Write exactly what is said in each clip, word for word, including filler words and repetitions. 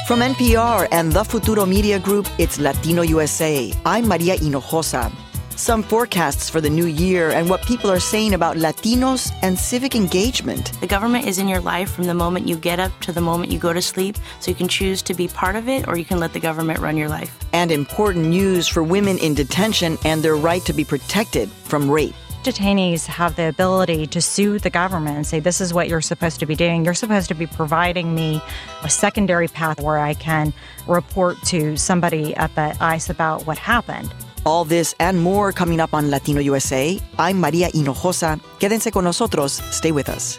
From N P R and the Futuro Media Group, it's Latino U S A. I'm Maria Hinojosa. Some forecasts for the new year and what people are saying about Latinos and civic engagement. The government is in your life from the moment you get up to the moment you go to sleep, so you can choose to be part of it or you can let the government run your life. And important news for women in detention and their right to be protected from rape. Detainees have the ability to sue the government and say, this is what you're supposed to be doing. You're supposed to be providing me a secondary path where I can report to somebody at the ICE about what happened. All this and more coming up on Latino U S A. I'm Maria Hinojosa. Quédense con nosotros. Stay with us.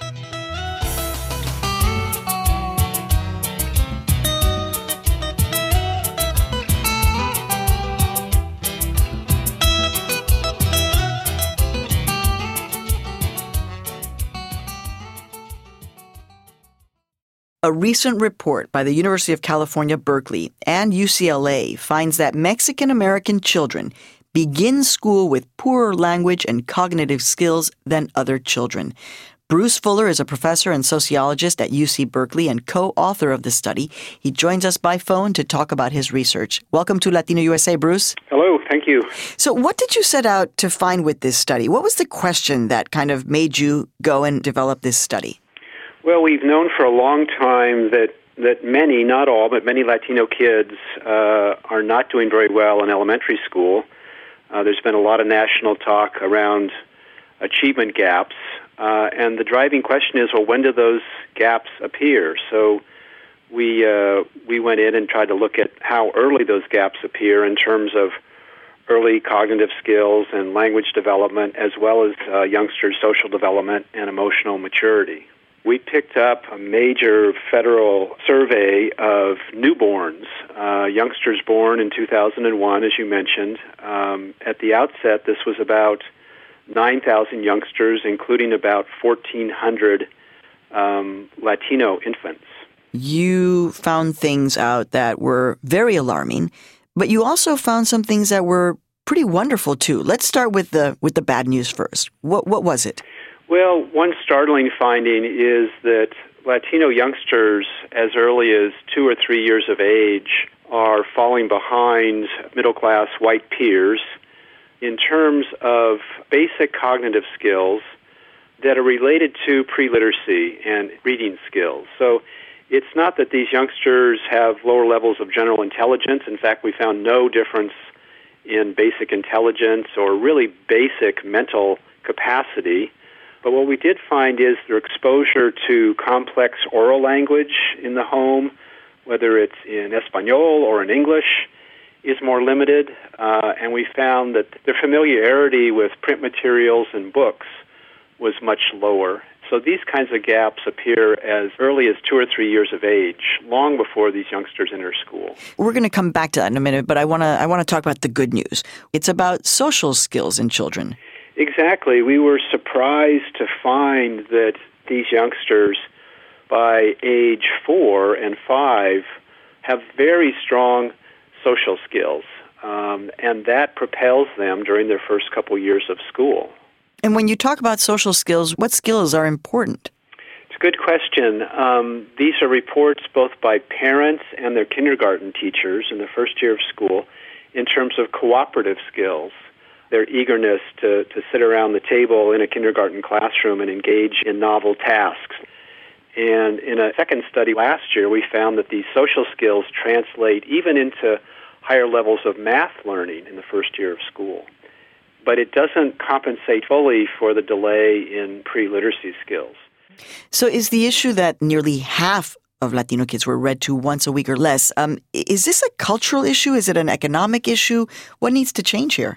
A recent report by the University of California, Berkeley, and U C L A finds that Mexican-American children begin school with poorer language and cognitive skills than other children. Bruce Fuller is a professor and sociologist at U C Berkeley and co-author of the study. He joins us by phone to talk about his research. Welcome to Latino U S A, Bruce. Hello, thank you. So what did you set out to find with this study? What was the question that kind of made you go and develop this study? Well, we've known for a long time that, that many, not all, but many Latino kids uh, are not doing very well in elementary school. Uh, there's been a lot of national talk around achievement gaps, uh, and the driving question is, well, when do those gaps appear? So we uh, we went in and tried to look at how early those gaps appear in terms of early cognitive skills and language development, as well as uh, youngsters' social development and emotional maturity. We picked up a major federal survey of newborns, uh, youngsters born in two thousand one, as you mentioned. Um, at the outset, this was about nine thousand youngsters, including about fourteen hundred um, Latino infants. You found things out that were very alarming, but you also found some things that were pretty wonderful, too. Let's start with the with the bad news first. What what was it? Well, one startling finding is that Latino youngsters as early as two or three years of age are falling behind middle-class white peers in terms of basic cognitive skills that are related to pre-literacy and reading skills. So it's not that these youngsters have lower levels of general intelligence. In fact, we found no difference in basic intelligence or really basic mental capacity. But what we did find is their exposure to complex oral language in the home, whether it's in Espanol or in English, is more limited. Uh, and we found that their familiarity with print materials and books was much lower. So these kinds of gaps appear as early as two or three years of age, long before these youngsters enter school. We're going to come back to that in a minute, but I want to I want to talk about the good news. It's about social skills in children. Exactly. We were surprised to find that these youngsters, by age four and five, have very strong social skills, um, and that propels them during their first couple years of school. And when you talk about social skills, what skills are important? It's a good question. Um, these are reports both by parents and their kindergarten teachers in the first year of school in terms of cooperative skills. Their eagerness to, to sit around the table in a kindergarten classroom and engage in novel tasks. And in a second study last year, we found that these social skills translate even into higher levels of math learning in the first year of school. But it doesn't compensate fully for the delay in pre-literacy skills. So is the issue that nearly half of Latino kids were read to once a week or less, um, is this a cultural issue? Is it an economic issue? What needs to change here?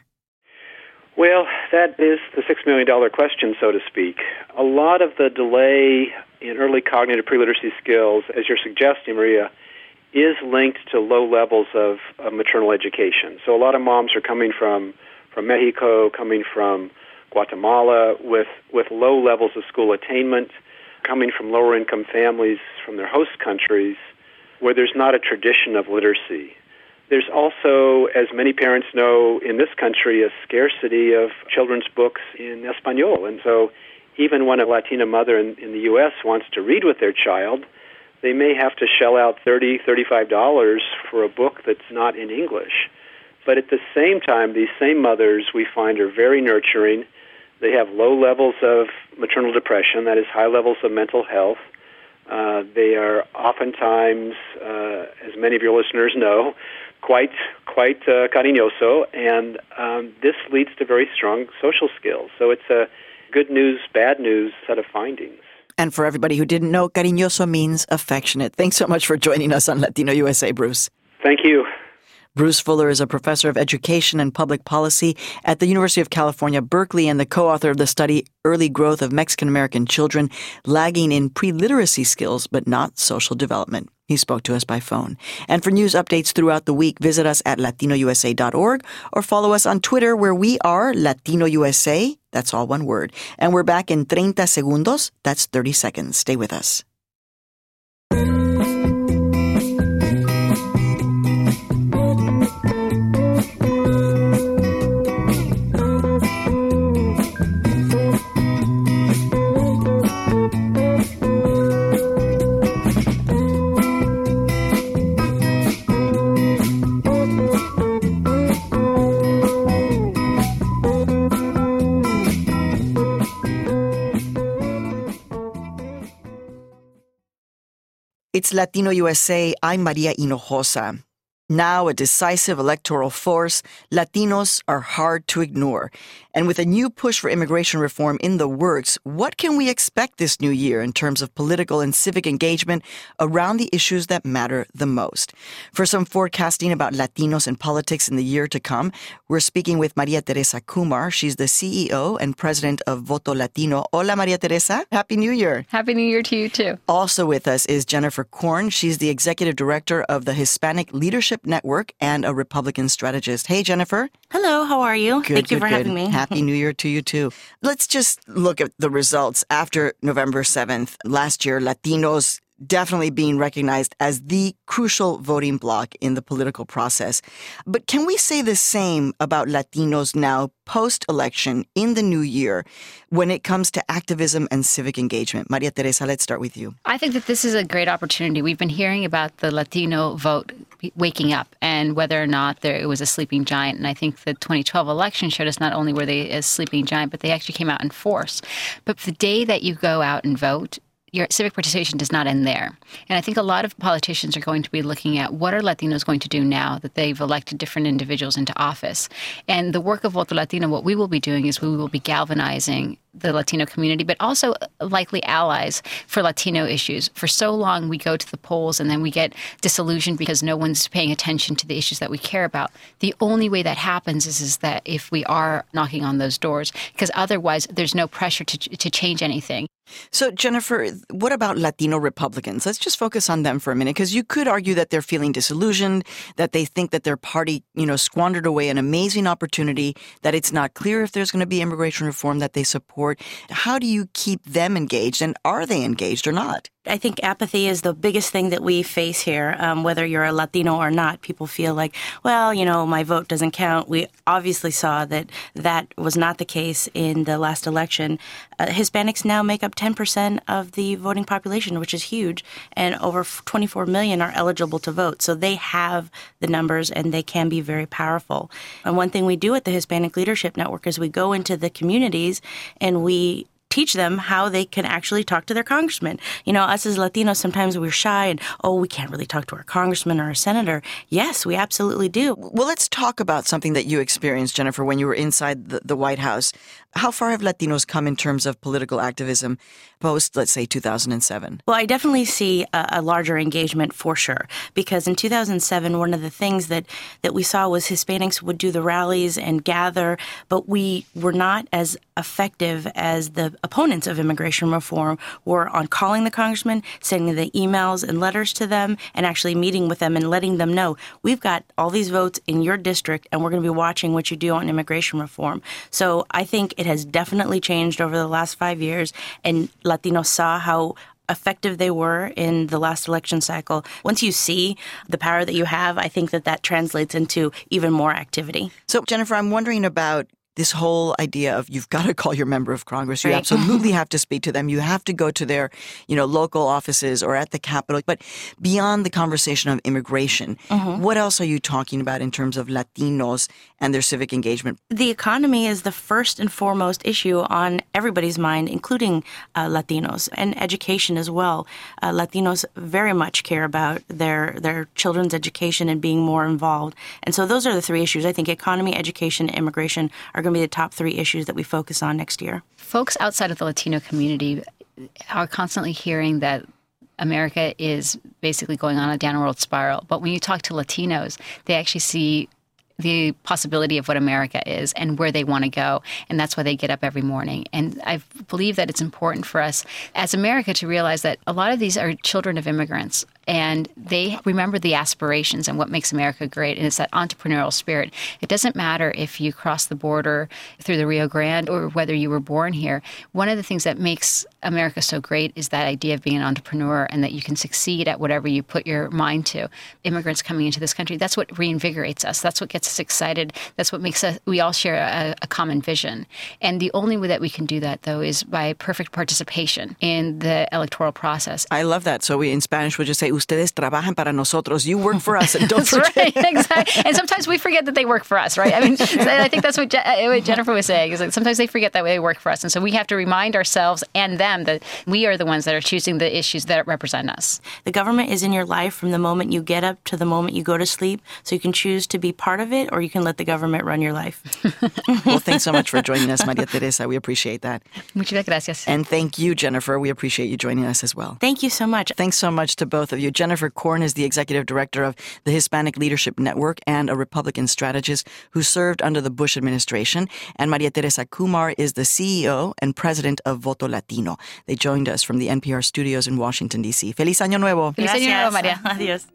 Well, that is the six million dollars question, so to speak. A lot of the delay in early cognitive pre-literacy skills, as you're suggesting, Maria, is linked to low levels of, of maternal education. So a lot of moms are coming from, from Mexico, coming from Guatemala with, with low levels of school attainment, coming from lower-income families from their host countries where there's not a tradition of literacy. There's also, as many parents know in this country, a scarcity of children's books in Espanol. And so even when a Latina mother in, in the U S wants to read with their child, they may have to shell out thirty dollars, thirty-five dollars for a book that's not in English. But at the same time, these same mothers we find are very nurturing. They have low levels of maternal depression, that is, high levels of mental health. Uh, they are oftentimes, uh, as many of your listeners know, quite quite uh, cariñoso, and um, this leads to very strong social skills. So it's a good news, bad news set of findings. And for everybody who didn't know, cariñoso means affectionate. Thanks so much for joining us on Latino U S A, Bruce. Thank you. Bruce Fuller is a professor of education and public policy at the University of California, Berkeley, and the co-author of the study Early Growth of Mexican-American Children Lagging in Pre-Literacy Skills but Not Social Development. He spoke to us by phone. And for news updates throughout the week, visit us at latino u s a dot org or follow us on Twitter, where we are Latino U S A. That's all one word. And we're back in thirty segundos. That's thirty seconds. Stay with us. It's Latino U S A. I'm Maria Hinojosa. Now a decisive electoral force, Latinos are hard to ignore. And with a new push for immigration reform in the works, what can we expect this new year in terms of political and civic engagement around the issues that matter the most? For some forecasting about Latinos and politics in the year to come, we're speaking with Maria Teresa Kumar. She's the C E O and president of Voto Latino. Hola, Maria Teresa. Happy New Year. Happy New Year to you, too. Also with us is Jennifer Korn. She's the executive director of the Hispanic Leadership Network and a Republican strategist. Hey, Jennifer. Hello, how are you? Good, Thank you good, for good. having me. Happy New Year to you, too. Let's just look at the results. After November seventh last year, Latinos definitely being recognized as the crucial voting bloc in the political process. But can we say the same about Latinos now post-election in the new year when it comes to activism and civic engagement? Maria Teresa, let's start with you. I think that this is a great opportunity. We've been hearing about the Latino vote waking up and whether or not there, it was a sleeping giant. And I think the twenty twelve election showed us not only were they a sleeping giant, but they actually came out in force. But the day that you go out and vote, your civic participation does not end there. And I think a lot of politicians are going to be looking at what are Latinos going to do now that they've elected different individuals into office. And the work of Voto Latino, what we will be doing is we will be galvanizing the Latino community, but also likely allies for Latino issues. For so long, we go to the polls and then we get disillusioned because no one's paying attention to the issues that we care about. The only way that happens is, is that if we are knocking on those doors, because otherwise there's no pressure to, to change anything. So, Jennifer, what about Latino Republicans? Let's just focus on them for a minute, because you could argue that they're feeling disillusioned, that they think that their party, you know, squandered away an amazing opportunity, that it's not clear if there's going to be immigration reform that they support. How do you keep them engaged, and are they engaged or not? I think apathy is the biggest thing that we face here, um, whether you're a Latino or not. People feel like, well, you know, my vote doesn't count. We obviously saw that that was not the case in the last election. Uh, Hispanics now make up ten percent of the voting population, which is huge, and over twenty-four million are eligible to vote. So they have the numbers, and they can be very powerful. And one thing we do at the Hispanic Leadership Network is we go into the communities and we teach them how they can actually talk to their congressman. You know, us as Latinos, sometimes we're shy and, oh, we can't really talk to our congressman or a senator. Yes, we absolutely do. Well, let's talk about something that you experienced, Jennifer, when you were inside the, the White House. How far have Latinos come in terms of political activism post, let's say, two thousand seven? Well, I definitely see a, a larger engagement for sure, because in two thousand seven, one of the things that, that we saw was Hispanics would do the rallies and gather, but we were not as effective as the opponents of immigration reform were on calling the congressman, sending the emails and letters to them, and actually meeting with them and letting them know, we've got all these votes in your district, and we're going to be watching what you do on immigration reform. So I think it has definitely changed over the last five years, and Latinos saw how effective they were in the last election cycle. Once you see the power that you have, I think that that translates into even more activity. So, Jennifer, I'm wondering about this whole idea of you've got to call your member of Congress. You Right. absolutely have to speak to them. You have to go to their, you know, local offices or at the Capitol. But beyond the conversation of immigration, Mm-hmm. what else are you talking about in terms of Latinos and their civic engagement? The economy is the first and foremost issue on everybody's mind, including uh, Latinos, and education as well. Uh, Latinos very much care about their their children's education and being more involved. And so those are the three issues. I think economy, education, and immigration are going to be the top three issues that we focus on next year. Folks outside of the Latino community are constantly hearing that America is basically going on a downward spiral. But when you talk to Latinos, they actually see the possibility of what America is and where they want to go. And that's why they get up every morning. And I believe that it's important for us as America to realize that a lot of these are children of immigrants. And they remember the aspirations and what makes America great. And it's that entrepreneurial spirit. It doesn't matter if you cross the border through the Rio Grande or whether you were born here. One of the things that makes America so great is that idea of being an entrepreneur and that you can succeed at whatever you put your mind to. Immigrants coming into this country, that's what reinvigorates us. That's what gets us excited. That's what makes us, we all share a, a common vision. And the only way that we can do that, though, is by perfect participation in the electoral process. I love that. So we, in Spanish, would just say, ustedes trabajan para nosotros. You work for us. And don't That's forget. right, exactly. And sometimes we forget that they work for us, right? I mean, I think that's what, Je- what Jennifer was saying, is that sometimes they forget that they work for us. And so we have to remind ourselves and them that we are the ones that are choosing the issues that represent us. The government is in your life from the moment you get up to the moment you go to sleep, so you can choose to be part of it or you can let the government run your life. Well, thanks so much for joining us, Maria Teresa. We appreciate that. Muchas gracias. And thank you, Jennifer. We appreciate you joining us as well. Thank you so much. Thanks so much to both of you. Jennifer Korn is the executive director of the Hispanic Leadership Network and a Republican strategist who served under the Bush administration. And Maria Teresa Kumar is the C E O and president of Voto Latino. They joined us from the N P R studios in Washington, D C. Feliz Año Nuevo. Feliz Año Nuevo, María. Adiós.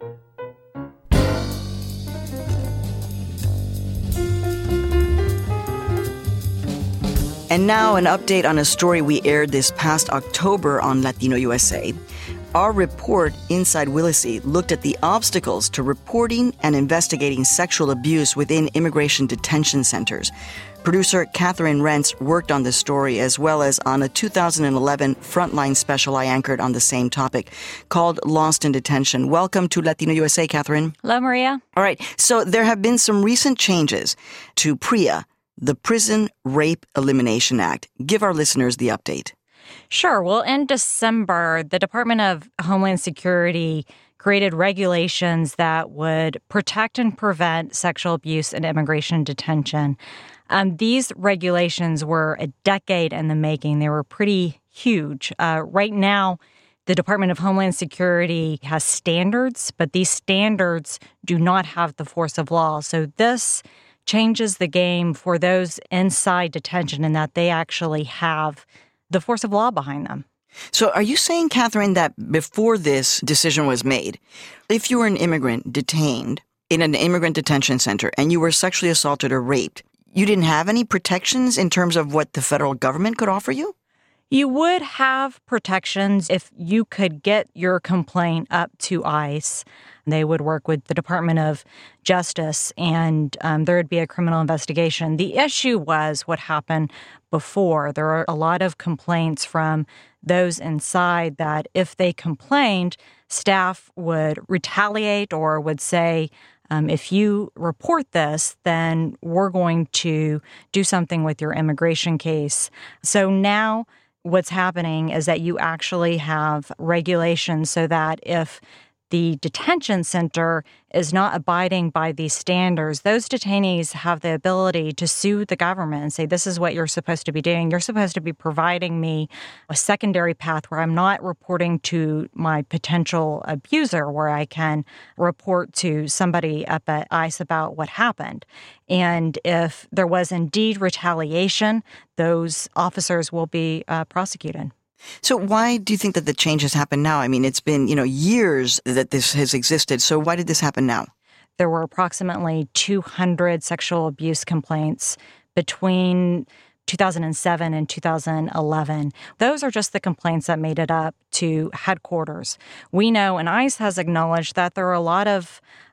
And now an update on a story we aired this past October on Latino U S A. Our report, Inside Willacy, looked at the obstacles to reporting and investigating sexual abuse within immigration detention centers. Producer Catherine Rentz worked on this story as well as on a two thousand eleven Frontline special I anchored on the same topic called Lost in Detention. Welcome to Latino U S A, Catherine. Hello, Maria. All right, so there have been some recent changes to PREA, the Prison Rape Elimination Act. Give our listeners the update. Sure. Well, in December, the Department of Homeland Security created regulations that would protect and prevent sexual abuse in immigration detention. Um, these regulations were a decade in the making. They were pretty huge. Uh, right now, the Department of Homeland Security has standards, but these standards do not have the force of law. So this changes the game for those inside detention in that they actually have the force of law behind them. So are you saying, Catherine, that before this decision was made, if you were an immigrant detained in an immigrant detention center and you were sexually assaulted or raped, you didn't have any protections in terms of what the federal government could offer you? You would have protections if you could get your complaint up to ICE. They would work with the Department of Justice, and um, there would be a criminal investigation. The issue was what happened before. There are a lot of complaints from those inside that if they complained, staff would retaliate or would say, um, if you report this, then we're going to do something with your immigration case. So now what's happening is that you actually have regulations so that if the detention center is not abiding by these standards, those detainees have the ability to sue the government and say, this is what you're supposed to be doing. You're supposed to be providing me a secondary path where I'm not reporting to my potential abuser, where I can report to somebody up at ICE about what happened. And if there was indeed retaliation, those officers will be uh, prosecuted. So why do you think that the change has happened now? I mean, it's been, you know, years that this has existed. So why did this happen now? There were approximately two hundred sexual abuse complaints between two thousand seven and two thousand eleven. Those are just the complaints that made it up to headquarters. We know, and ICE has acknowledged, that there are a lot of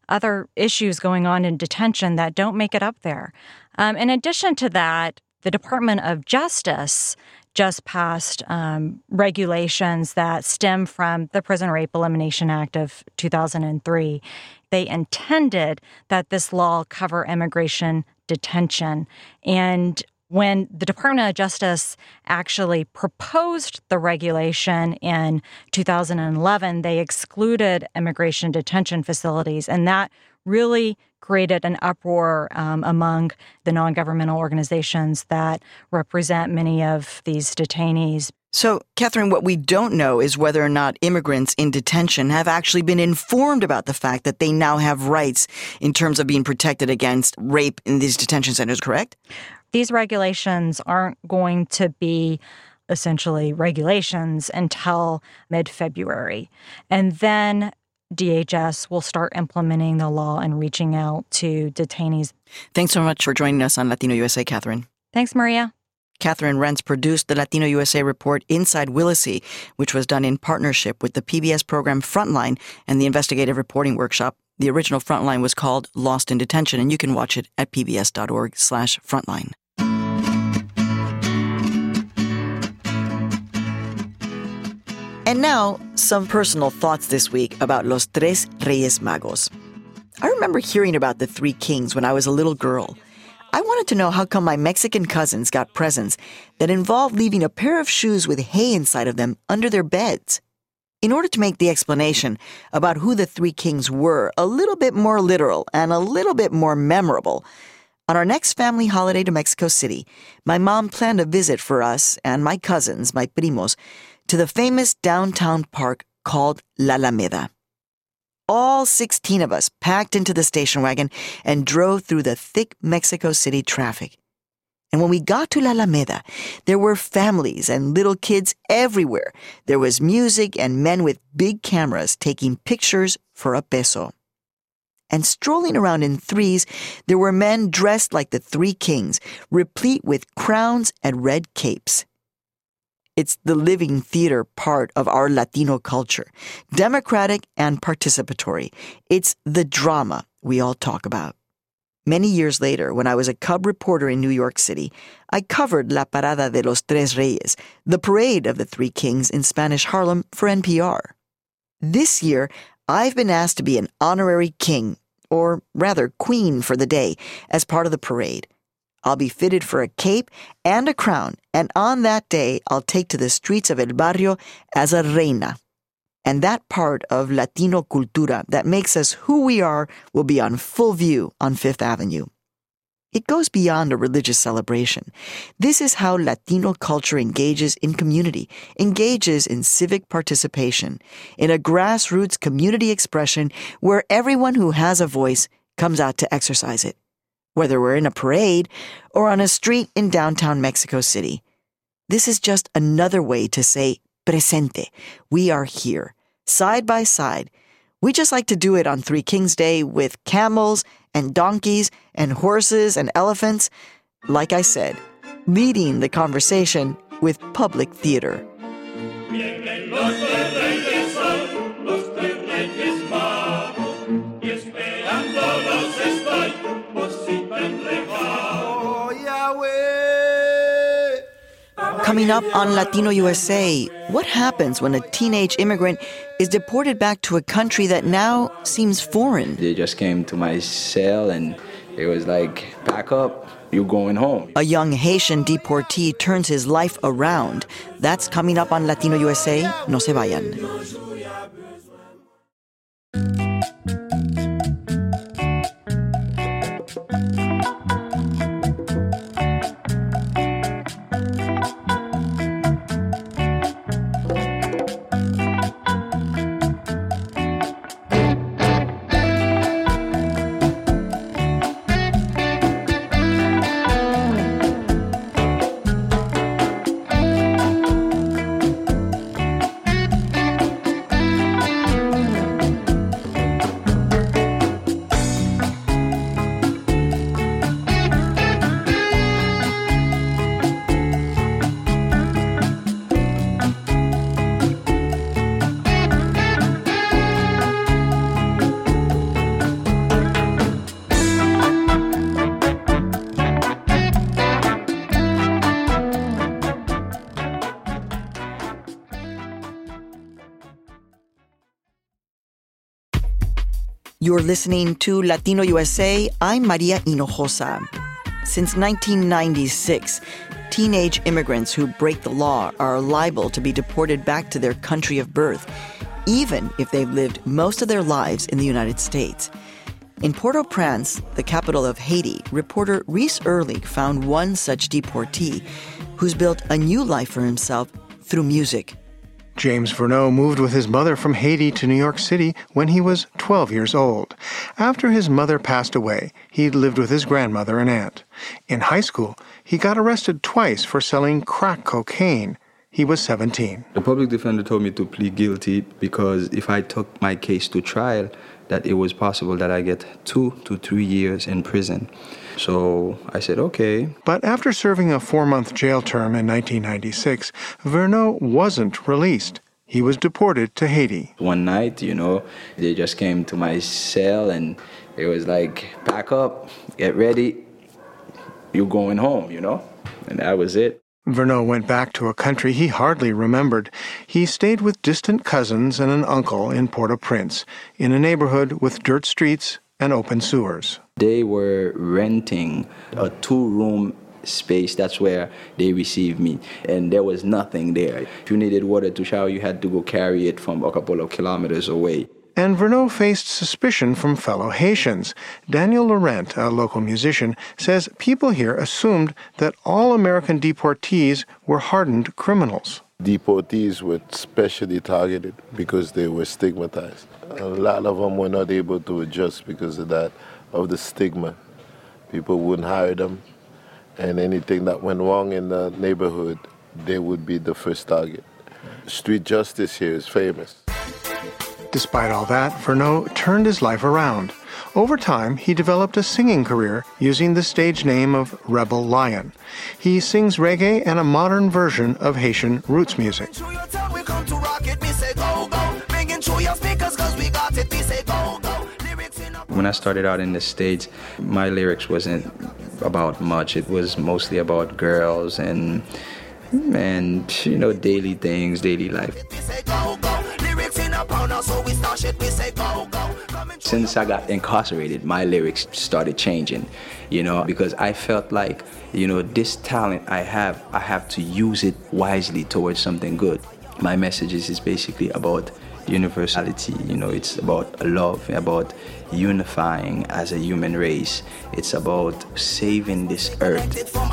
other issues going on in detention that don't make it up there. Um, in addition to that, the Department of Justice just passed um, regulations that stem from the Prison Rape Elimination Act of two thousand three. They intended that this law cover immigration detention. And when the Department of Justice actually proposed the regulation in two thousand eleven, they excluded immigration detention facilities, and that really created an uproar um, among the non-governmental organizations that represent many of these detainees. So, Catherine, what we don't know is whether or not immigrants in detention have actually been informed about the fact that they now have rights in terms of being protected against rape in these detention centers, correct? These regulations aren't going to be essentially regulations until mid-February. And then D H S will start implementing the law and reaching out to detainees. Thanks so much for joining us on Latino U S A, Catherine. Thanks, Maria. Catherine Rentz produced the Latino U S A report Inside Willacy, which was done in partnership with the P B S program Frontline and the Investigative Reporting Workshop. The original Frontline was called Lost in Detention, and you can watch it at pbs.org slash frontline. And now, some personal thoughts this week about Los Tres Reyes Magos. I remember hearing about the three kings when I was a little girl. I wanted to know how come my Mexican cousins got presents that involved leaving a pair of shoes with hay inside of them under their beds. In order to make the explanation about who the three kings were a little bit more literal and a little bit more memorable, on our next family holiday to Mexico City, my mom planned a visit for us and my cousins, my primos, to the famous downtown park called La Alameda. All sixteen of us packed into the station wagon and drove through the thick Mexico City traffic. And when we got to La Alameda, there were families and little kids everywhere. There was music and men with big cameras taking pictures for a peso. And strolling around in threes, there were men dressed like the three kings, replete with crowns and red capes. It's the living theater part of our Latino culture, democratic and participatory. It's the drama we all talk about. Many years later, when I was a cub reporter in New York City, I covered La Parada de los Tres Reyes, the parade of the Three Kings in Spanish Harlem for N P R. This year, I've been asked to be an honorary king, or rather queen for the day, as part of the parade. I'll be fitted for a cape and a crown, and on that day, I'll take to the streets of El Barrio as a reina. And that part of Latino cultura that makes us who we are will be on full view on Fifth Avenue. It goes beyond a religious celebration. This is how Latino culture engages in community, engages in civic participation, in a grassroots community expression where everyone who has a voice comes out to exercise it, whether we're in a parade or on a street in downtown Mexico City. This is just another way to say presente. We are here, side by side. We just like to do it on Three Kings Day with camels and donkeys and horses and elephants. Like I said, leading the conversation with public theater. Coming up on Latino U S A, what happens when a teenage immigrant is deported back to a country that now seems foreign? They just came to my cell and it was like, pack up, you're going home. A young Haitian deportee turns his life around. That's coming up on Latino U S A. No se vayan. You're listening to Latino U S A. I'm Maria Hinojosa. Since nineteen ninety-six, teenage immigrants who break the law are liable to be deported back to their country of birth, even if they've lived most of their lives in the United States. In Port-au-Prince, the capital of Haiti, reporter Reese Erlich found one such deportee who's built a new life for himself through music. James Verneau moved with his mother from Haiti to New York City when he was twelve years old. After his mother passed away, he lived with his grandmother and aunt. In high school, he got arrested twice for selling crack cocaine. He was seventeen. The public defender told me to plead guilty because if I took my case to trial, that it was possible that I get two to three years in prison. So I said, okay. But after serving a four-month jail term in nineteen ninety-six, Verneau wasn't released. He was deported to Haiti. One night, you know, they just came to my cell and it was like, pack up, get ready, you're going home, you know? And that was it. Verneau went back to a country he hardly remembered. He stayed with distant cousins and an uncle in Port-au-Prince, in a neighborhood with dirt streets and open sewers. They were renting a two-room space. That's where they received me. And there was nothing there. If you needed water to shower, you had to go carry it from a couple of kilometers away. And Verneau faced suspicion from fellow Haitians. Daniel Laurent, a local musician, says people here assumed that all American deportees were hardened criminals. Deportees were specially targeted because they were stigmatized. A lot of them were not able to adjust because of that, of the stigma. People wouldn't hire them, and anything that went wrong in the neighborhood, they would be the first target. Street justice here is famous. Despite all that, Verneau turned his life around. Over time, he developed a singing career using the stage name of Rebel Lion. He sings reggae and a modern version of Haitian roots music. When I started out in the States, my lyrics wasn't about much. It was mostly about girls and, and you know, daily things, daily life. Since I got incarcerated, my lyrics started changing, you know, because I felt like, you know, this talent I have, I have to use it wisely towards something good. My message is basically about universality, you know, it's about love, about unifying as a human race. It's about saving this earth.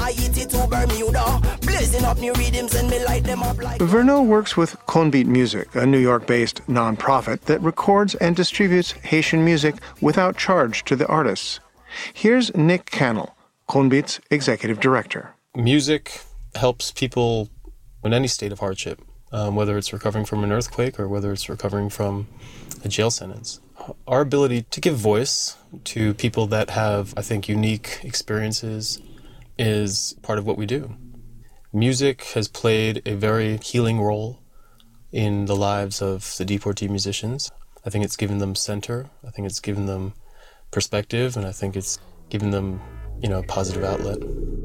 Verneau works with Conbeat Music, a New York-based nonprofit that records and distributes Haitian music without charge to the artists. Here's Nick Cannell, Conbeat's executive director. Music helps people in any state of hardship, um, whether it's recovering from an earthquake or whether it's recovering from a jail sentence. Our ability to give voice to people that have, I think, unique experiences is part of what we do. Music has played a very healing role in the lives of the deportee musicians. I think it's given them center, I think it's given them perspective, and I think it's given them, you know, a positive outlet.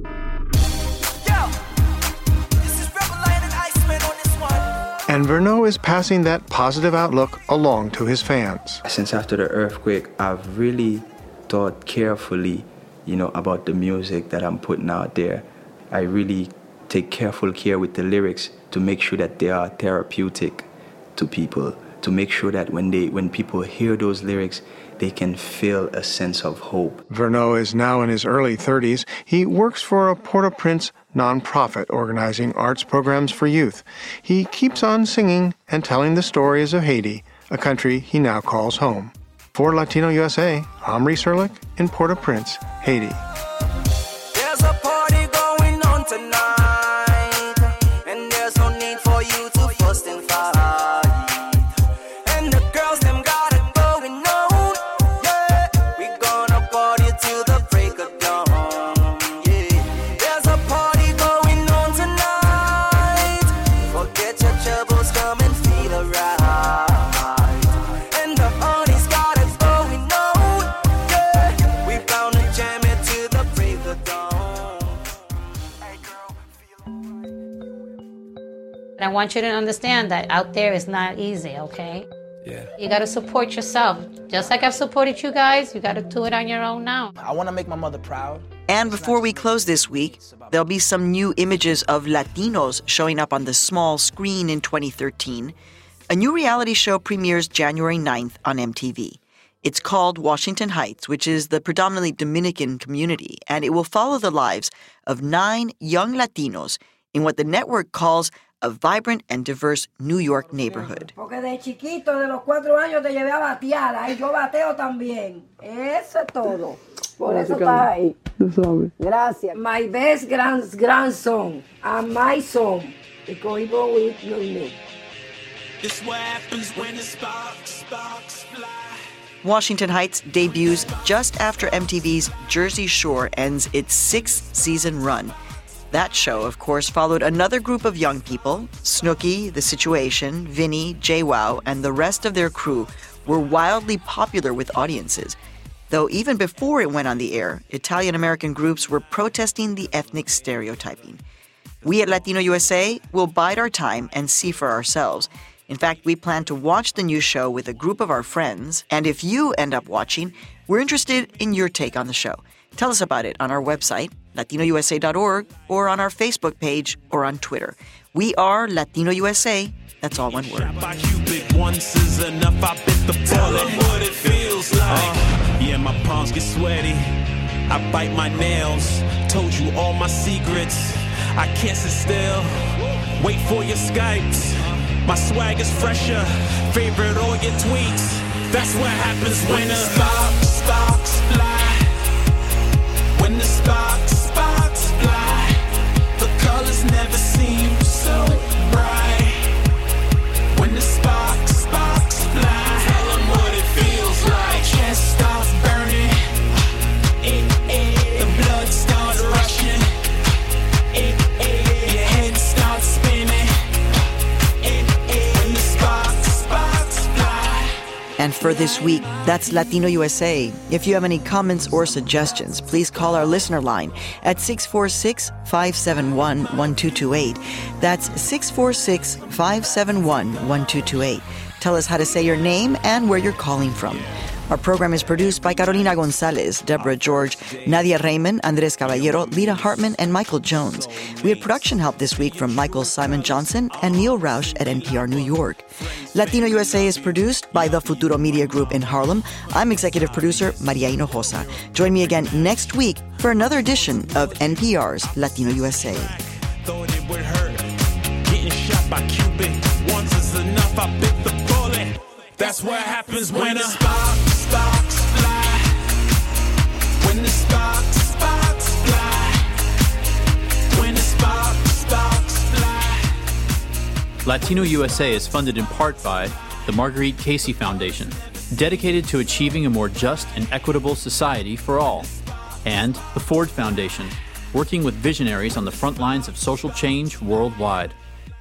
And Verneau is passing that positive outlook along to his fans. Since after the earthquake, I've really thought carefully, you know, about the music that I'm putting out there. I really take careful care with the lyrics to make sure that they are therapeutic to people, to make sure that when they when people hear those lyrics, they can feel a sense of hope. Verneau is now in his early thirties. He works for a Port-au-Prince nonprofit organizing arts programs for youth. He keeps on singing and telling the stories of Haiti, a country he now calls home. For Latino U S A, I'm Reese Erlich in Port-au-Prince, Haiti. There's a party going on tonight, and there's no need for you to fuss and fight. And the girls, them got it going on, yeah. We gonna party till the break of dawn, yeah. There's a party going on tonight. Forget your troubles, come and feel alright. And the honey's got it going on, yeah. We gonna jam it till the break of dawn. Hey girl, And I want you to understand that out there is not easy, okay? Yeah. You got to support yourself. Just like I've supported you guys, you got to do it on your own now. I want to make my mother proud. And before we close this week, there'll be some new images of Latinos showing up on the small screen in twenty thirteen. A new reality show premieres January ninth on M T V. It's called Washington Heights, which is the predominantly Dominican community, and it will follow the lives of nine young Latinos in what the network calls a vibrant and diverse New York neighborhood. Porque de chiquito, de los cuatro años, te llevé a batear. Ahí yo bateo también. Eso es todo. Por eso está ahí. Gracias. My best grand, grandson and my son, because he born with me. This what happens when the sparks, sparks fly. Washington Heights debuts just after M T V's Jersey Shore ends its sixth season run. That show, of course, followed another group of young people. Snooki, The Situation, Vinny, JWoww, and the rest of their crew were wildly popular with audiences. Though even before it went on the air, Italian-American groups were protesting the ethnic stereotyping. We at Latino U S A will bide our time and see for ourselves. In fact, we plan to watch the new show with a group of our friends, and if you end up watching, we're interested in your take on the show. Tell us about it on our website, latino u s a dot org, or on our Facebook page, or on Twitter. We are Latino U S A. That's all one word. Once is enough, I bit the bullet. What it feels like. Uh, yeah, my palms get sweaty. I bite my nails. Told you all my secrets. I can't sit still. Wait for your Skypes. My swag is fresher. Favorite all your tweets. That's what happens when the sparks, sparks fly. When the sparks, sparks fly. The colors never seem so bright. When the sparks, sparks fly. Tell them what it feels like. Chest starts burning. Eh, eh. The blood starts rushing. Eh, eh. Your head starts spinning. Eh, eh. When the sparks, sparks fly. And for this week, that's Latino U S A. If you have any comments or suggestions, please call our listener line at six four six, five seven one, one two two eight. That's six four six, five seven one, one two two eight. Tell us how to say your name and where you're calling from. Our program is produced by Carolina Gonzalez, Deborah George, Nadia Raymond, Andres Caballero, Lita Hartman, and Michael Jones. We had production help this week from Michael Simon Johnson and Neil Roush at N P R New York. Latino U S A is produced by the Futuro Media Group in Harlem. I'm executive producer Maria Hinojosa. Join me again next week for another edition of N P R's Latino U S A. Thought it would hurt. Getting shot by Cupid. Once is enough, I bit the bullet. That's what happens when the sparks, sparks fly. When the sparks, sparks fly. When the sparks, sparks fly. Latino U S A is funded in part by the Marguerite Casey Foundation, dedicated to achieving a more just and equitable society for all, and the Ford Foundation, working with visionaries on the front lines of social change worldwide.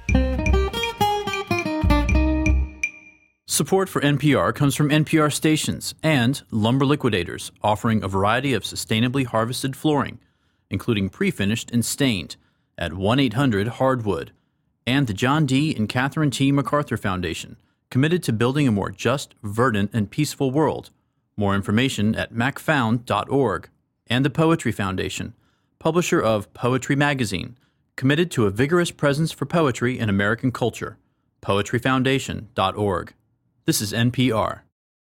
Support for N P R comes from N P R stations and Lumber Liquidators, offering a variety of sustainably harvested flooring, including pre-finished and stained, at one eight hundred hardwood, and the John D. and Catherine T. MacArthur Foundation, committed to building a more just, verdant, and peaceful world. More information at mac found dot org. And the Poetry Foundation, publisher of Poetry Magazine, committed to a vigorous presence for poetry in American culture. poetry foundation dot org. This is N P R.